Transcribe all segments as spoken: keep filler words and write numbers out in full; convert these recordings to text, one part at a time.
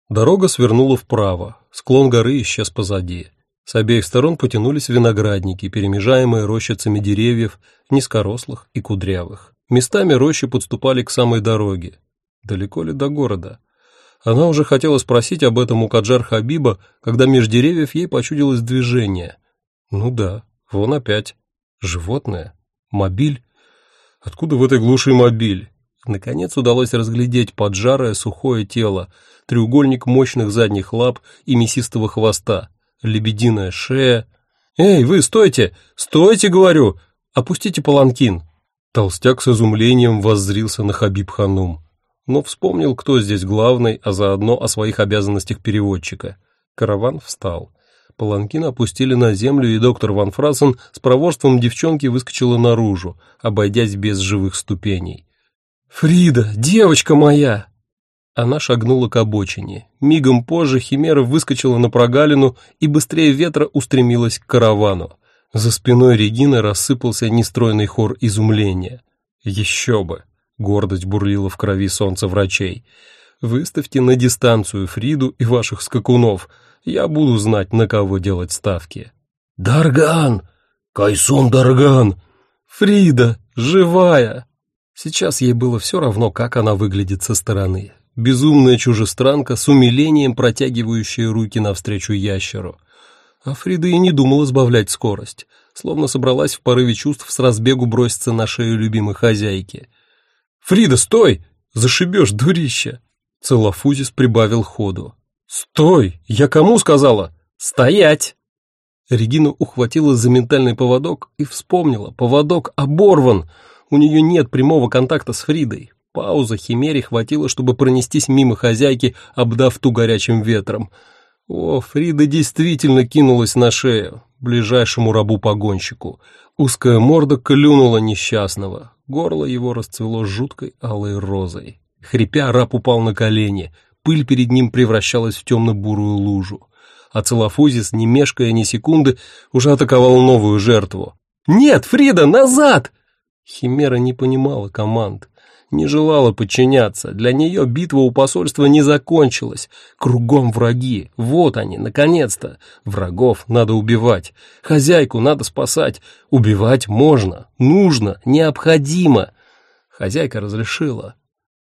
Дорога свернула вправо, склон горы исчез позади. С обеих сторон потянулись виноградники, перемежаемые рощицами деревьев, низкорослых и кудрявых. Местами рощи подступали к самой дороге. Далеко ли до города? Она уже хотела спросить об этом у Каджар-Хабиба, когда меж деревьев ей почудилось движение. Ну да, вон опять. Животное? Мобиль? Откуда в этой глуши мобиль? Наконец удалось разглядеть поджарое сухое тело, треугольник мощных задних лап и мясистого хвоста, лебединая шея. «Эй, вы, стойте! Стойте, говорю! Опустите паланкин!» Толстяк с изумлением воззрился на Хабиб-ханум, но вспомнил, кто здесь главный, а заодно о своих обязанностях переводчика. Караван встал. Паланкин опустили на землю, и доктор Ван Фрассен с проворством девчонки выскочила наружу, обойдясь без живых ступеней. «Фрида, девочка моя!» Она шагнула к обочине. Мигом позже Химера выскочила на прогалину и быстрее ветра устремилась к каравану. За спиной Регины рассыпался нестройный хор изумления. «Еще бы!» — гордость бурлила в крови солнца врачей. «Выставьте на дистанцию Фриду и ваших скакунов. Я буду знать, на кого делать ставки». «Дарган! Кайсун Дарган! Фрида! Живая!» Сейчас ей было все равно, как она выглядит со стороны. Безумная чужестранка с умилением протягивающая руки навстречу ящеру. А Фрида и не думала сбавлять скорость, словно собралась в порыве чувств с разбегу броситься на шею любимой хозяйки. «Фрида, стой! Зашибешь, дурища!» Целофузис прибавил ходу. «Стой! Я кому сказала? Стоять!» Регина ухватилась за ментальный поводок и вспомнила. Поводок оборван! У нее нет прямого контакта с Фридой. Пауза Химере хватило, чтобы пронестись мимо хозяйки, обдав ту горячим ветром. О, Фрида действительно кинулась на шею, ближайшему рабу-погонщику. Узкая морда клюнула несчастного. Горло его расцвело жуткой алой розой. Хрипя, раб упал на колени. Пыль перед ним превращалась в темно-бурую лужу. А Целофузис, не мешкая ни секунды, уже атаковал новую жертву. «Нет, Фрида, назад!» Химера не понимала команд, не желала подчиняться. Для нее битва у посольства не закончилась. Кругом враги. Вот они, наконец-то. Врагов надо убивать. Хозяйку надо спасать. Убивать можно, нужно, необходимо. Хозяйка разрешила.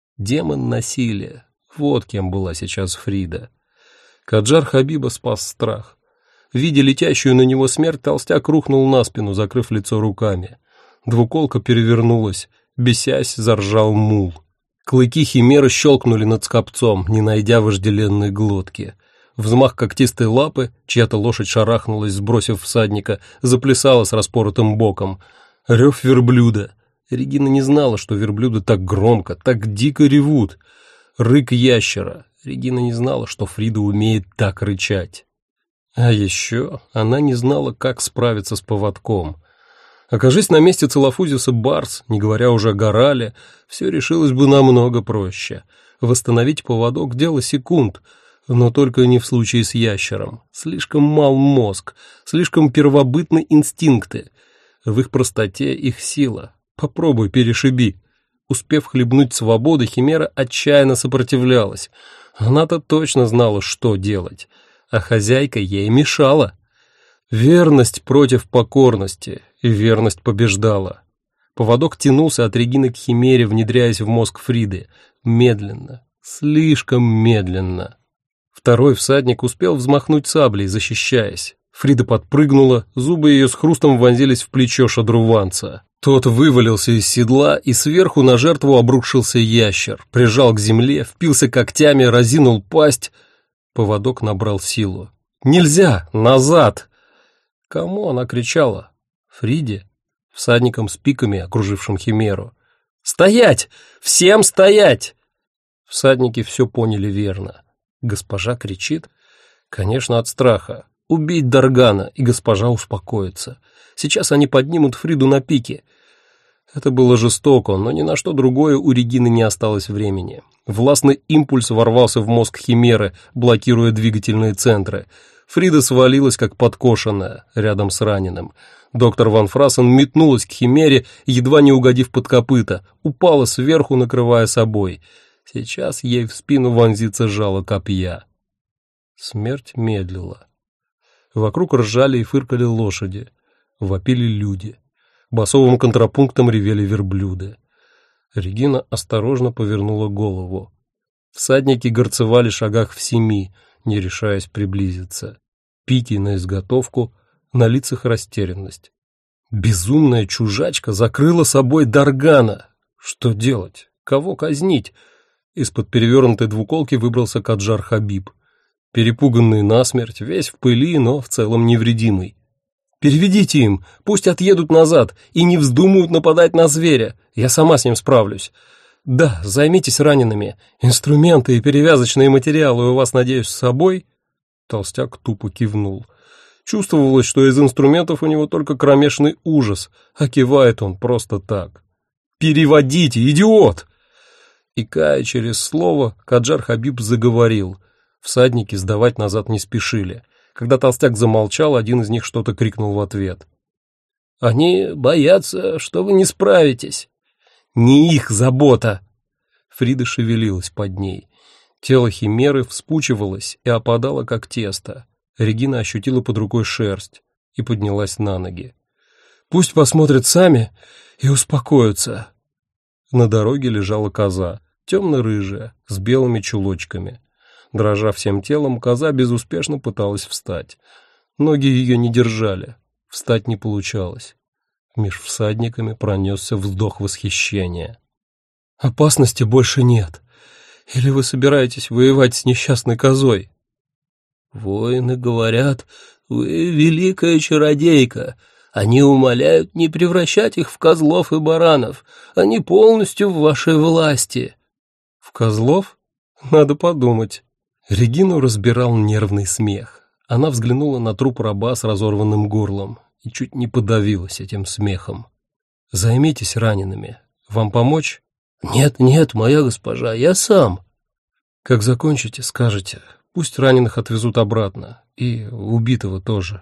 Демон насилия. Вот кем была сейчас Фрида. Каджар-Хабиба спас страх. Видя летящую на него смерть, толстяк рухнул на спину, закрыв лицо руками. Двуколка перевернулась, бесясь, заржал мул. Клыки Химеры щелкнули над скопцом, не найдя вожделенной глотки. Взмах когтистой лапы, чья-то лошадь шарахнулась, сбросив всадника, заплясала с распоротым боком. Рев верблюда. Регина не знала, что верблюды так громко, так дико ревут. Рык ящера. Регина не знала, что Фрида умеет так рычать. А еще она не знала, как справиться с поводком. Окажись на месте Целофузиса Барс, не говоря уже о Горале, все решилось бы намного проще. Восстановить поводок — дело секунд, но только не в случае с ящером. Слишком мал мозг, слишком первобытны инстинкты. В их простоте их сила. Попробуй перешиби. Успев хлебнуть свободы, Химера отчаянно сопротивлялась. Она-то точно знала, что делать, а хозяйка ей мешала. Верность против покорности, и верность побеждала. Поводок тянулся от Регины к Химере, внедряясь в мозг Фриды. Медленно, слишком медленно. Второй всадник успел взмахнуть саблей, защищаясь. Фрида подпрыгнула, зубы ее с хрустом вонзились в плечо шадруванца. Тот вывалился из седла, и сверху на жертву обрушился ящер, прижал к земле, впился когтями, разинул пасть. Поводок набрал силу. «Нельзя! Назад!» Кому она кричала? Фриде? Всадникам с пиками, окружившим Химеру. «Стоять! Всем стоять!» Всадники все поняли верно. Госпожа кричит? Конечно, от страха. Убить Даргана, и госпожа успокоится. Сейчас они поднимут Фриду на пике. Это было жестоко, но ни на что другое у Регины не осталось времени. Властный импульс ворвался в мозг Химеры, блокируя двигательные центры. Фрида свалилась, как подкошенная, рядом с раненым. Доктор Ван Фрассен метнулась к Химере, едва не угодив под копыта, упала сверху, накрывая собой. Сейчас ей в спину вонзится жало копья. Смерть медлила. Вокруг ржали и фыркали лошади, вопили люди. Басовым контрапунктом ревели верблюды. Регина осторожно повернула голову. Всадники горцевали шагах в семи, не решаясь приблизиться. Пики на изготовку, на лицах растерянность. Безумная чужачка закрыла собой Даргана. Что делать? Кого казнить? Из-под перевернутой двуколки выбрался Каджар Хабиб. Перепуганный насмерть, весь в пыли, но в целом невредимый. «Переведите им, пусть отъедут назад и не вздумают нападать на зверя, я сама с ним справлюсь. Да, займитесь ранеными, инструменты и перевязочные материалы у вас, надеюсь, с собой?» Толстяк тупо кивнул. Чувствовалось, что из инструментов у него только кромешный ужас, а кивает он просто так. «Переводите, идиот!» Икая через слово, Каджар Хабиб заговорил. Всадники сдавать назад не спешили. Когда толстяк замолчал, один из них что-то крикнул в ответ. «Они боятся, что вы не справитесь». «Не их забота!» Фрида шевелилась под ней. Тело химеры вспучивалось и опадало, как тесто. Регина ощутила под рукой шерсть и поднялась на ноги. «Пусть посмотрят сами и успокоятся». На дороге лежала коза, темно-рыжая, с белыми чулочками. Дрожа всем телом, коза безуспешно пыталась встать. Ноги ее не держали, встать не получалось. Меж всадниками пронесся вздох восхищения. «Опасности больше нет. Или вы собираетесь воевать с несчастной козой?» «Воины говорят, вы великая чародейка. Они умоляют не превращать их в козлов и баранов. Они полностью в вашей власти». «В козлов? Надо подумать». Регину разбирал нервный смех. Она взглянула на труп раба с разорванным горлом и чуть не подавилась этим смехом. «Займитесь ранеными. Вам помочь?» «Нет, нет, моя госпожа, я сам». «Как закончите, скажете. Пусть раненых отвезут обратно. И убитого тоже».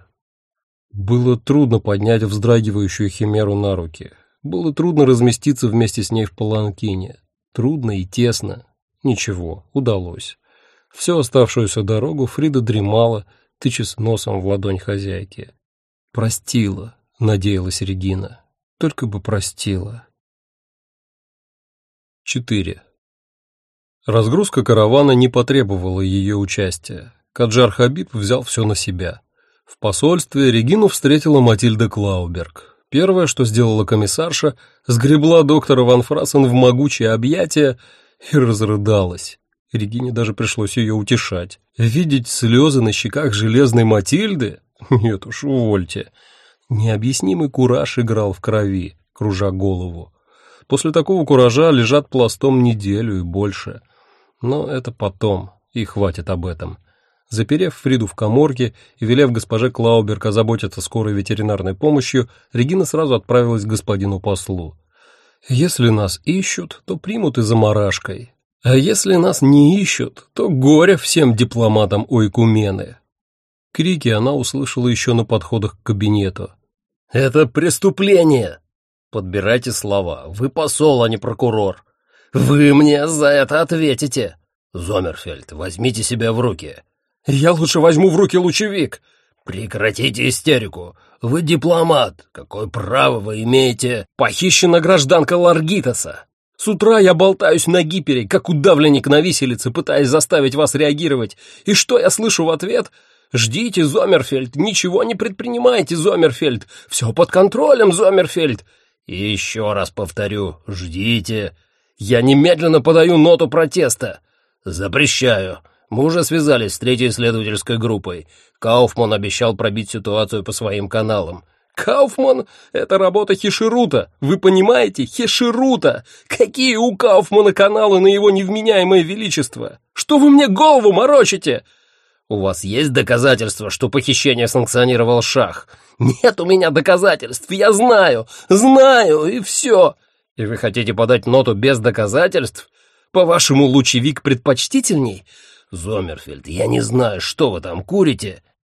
Было трудно поднять вздрагивающую химеру на руки. Было трудно разместиться вместе с ней в паланкине. Трудно и тесно. Ничего, удалось. Всю оставшуюся дорогу Фрида дремала, тычась носом в ладонь хозяйки. «Простила», — надеялась Регина. «Только бы простила». четыре. Разгрузка каравана не потребовала ее участия. Каджар Хабиб взял все на себя. В посольстве Регину встретила Матильда Клауберг. Первое, что сделала комиссарша, сгребла доктора Ван Фрассен в могучее объятие и разрыдалась. Регине даже пришлось ее утешать. Видеть слезы на щеках железной Матильды? Нет уж, увольте. Необъяснимый кураж играл в крови, кружа голову. После такого куража лежат пластом неделю и больше. Но это потом, и хватит об этом. Заперев Фриду в каморке и велев госпоже Клауберг озаботиться скорой ветеринарной помощью, Регина сразу отправилась к господину послу. «Если нас ищут, то примут и замарашкой. А если нас не ищут, то горе всем дипломатам Ойкумены». Крики она услышала еще на подходах к кабинету. «Это преступление!» «Подбирайте слова. Вы посол, а не прокурор. Вы мне за это ответите!» «Зомерфельд, возьмите себя в руки!» «Я лучше возьму в руки лучевик!» «Прекратите истерику! Вы дипломат! Какое право вы имеете?» «Похищена гражданка Ларгитаса! С утра я болтаюсь на гипере, как удавленник на виселице, пытаясь заставить вас реагировать. И что я слышу в ответ? Ждите, Зомерфельд, ничего не предпринимайте, Зомерфельд! Все под контролем, Зомерфельд!» «И еще раз повторю, ждите! Я немедленно подаю ноту протеста!» «Запрещаю! Мы уже связались с третьей исследовательской группой. Кауфман обещал пробить ситуацию по своим каналам». «Кауфман? Это работа Хеширута! Вы понимаете? Хеширута! Какие у Кауфмана каналы на его невменяемое величество? Что вы мне голову морочите?» «У вас есть доказательства, что похищение санкционировал Шах?» «Нет у меня доказательств, я знаю, знаю, и все!» «И вы хотите подать ноту без доказательств? По-вашему, лучевик предпочтительней?» «Зомерфельд, я не знаю, что вы там курите.